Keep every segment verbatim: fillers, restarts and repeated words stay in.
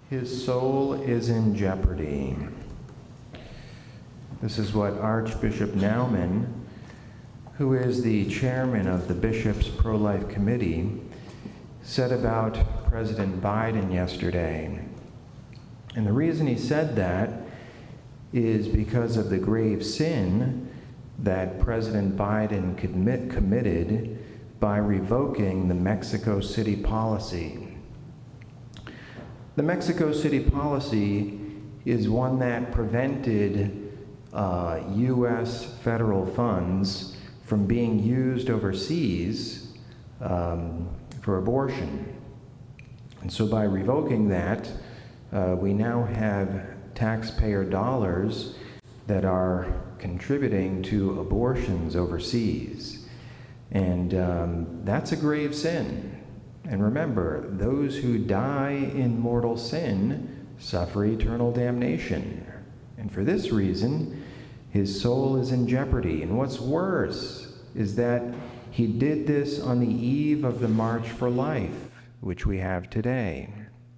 His soul is in jeopardy. This is what Archbishop Naumann, who is the chairman of the Bishops' Pro-Life Committee, said about President Biden yesterday. And the reason he said that is because of the grave sin that President Biden commit, committed by revoking the Mexico City policy. The Mexico City policy is one that prevented uh, U S federal funds from being used overseas um, for abortion. And so by revoking that, uh, we now have taxpayer dollars that are contributing to abortions overseas. And um, that's a grave sin. And remember, those who die in mortal sin suffer eternal damnation. And for this reason, his soul is in jeopardy. And what's worse is that he did this on the eve of the March for Life, which we have today.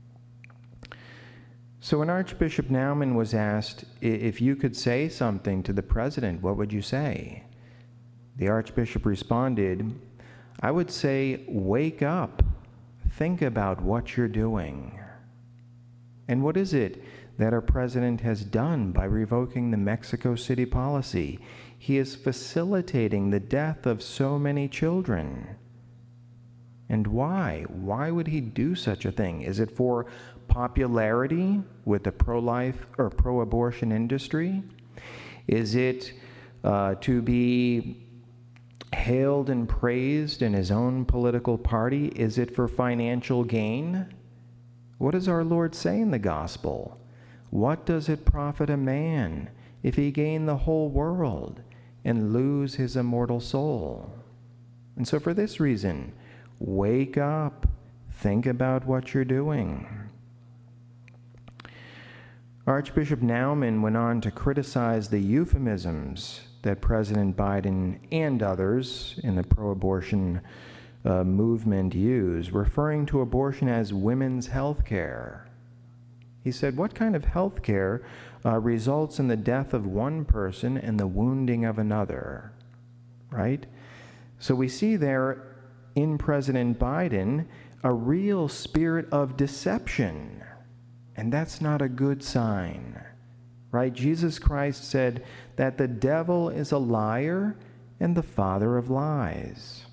So when Archbishop Naumann was asked if you could say something to the president, what would you say? The Archbishop responded, I would say, wake up. Think about what you're doing. And what is it that our president has done by revoking the Mexico City policy? He is facilitating the death of so many children. And why? Why would he do such a thing? Is it for popularity with the pro-life or pro-abortion industry? Is it uh, to be hailed and praised in his own political party? Is it for financial gain? What does our Lord say in the gospel? What does it profit a man if he gain the whole world and lose his immortal soul? And so for this reason, wake up, think about what you're doing. Archbishop Naumann went on to criticize the euphemisms that President Biden and others in the pro-abortion uh, movement use, referring to abortion as women's health care. He said, what kind of health care uh, results in the death of one person and the wounding of another, right? So we see there in President Biden a real spirit of deception, and that's not a good sign. Right? Jesus Christ said that the devil is a liar and the father of lies.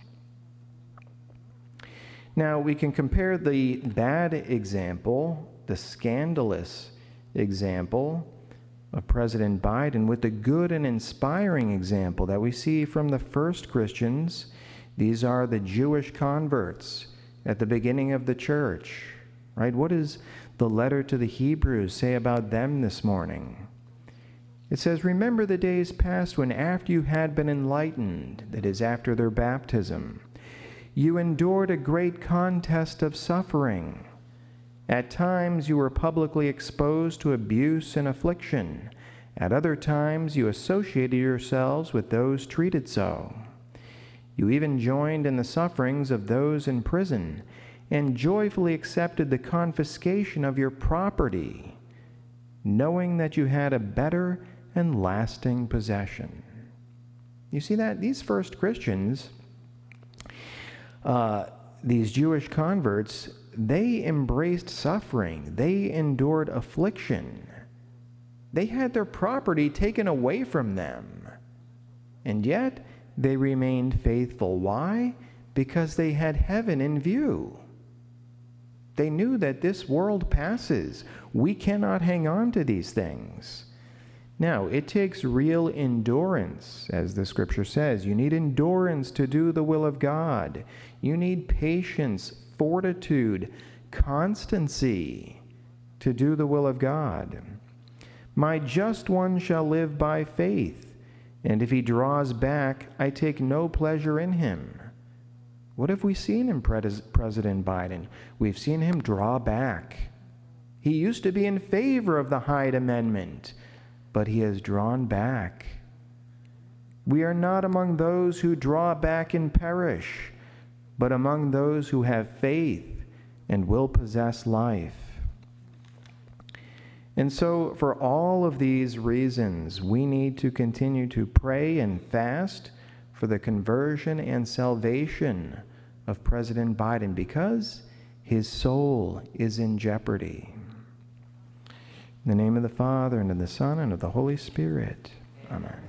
Now, we can compare the bad example, the scandalous example of President Biden with the good and inspiring example that we see from the first Christians. These are the Jewish converts at the beginning of the church. Right? What does the letter to the Hebrews say about them this morning? It says, remember the days past when after you had been enlightened, that is, after their baptism, you endured a great contest of suffering. At times you were publicly exposed to abuse and affliction. At other times you associated yourselves with those treated so. You even joined in the sufferings of those in prison and joyfully accepted the confiscation of your property, knowing that you had a better and lasting possession. You see that? These first Christians, uh, these Jewish converts, they embraced suffering. They endured affliction. They had their property taken away from them. And yet, they remained faithful. Why? Because they had heaven in view. They knew that this world passes. We cannot hang on to these things. Now, it takes real endurance, as the scripture says. You need endurance to do the will of God. You need patience, fortitude, constancy to do the will of God. My just one shall live by faith, and if he draws back, I take no pleasure in him. What have we seen in Pres- President Biden? We've seen him draw back. He used to be in favor of the Hyde Amendment, but he has drawn back. We are not among those who draw back and perish, but among those who have faith and will possess life. And so, for all of these reasons, we need to continue to pray and fast for the conversion and salvation of President Biden, because his soul is in jeopardy. In the name of the Father, and of the Son, and of the Holy Spirit. Amen.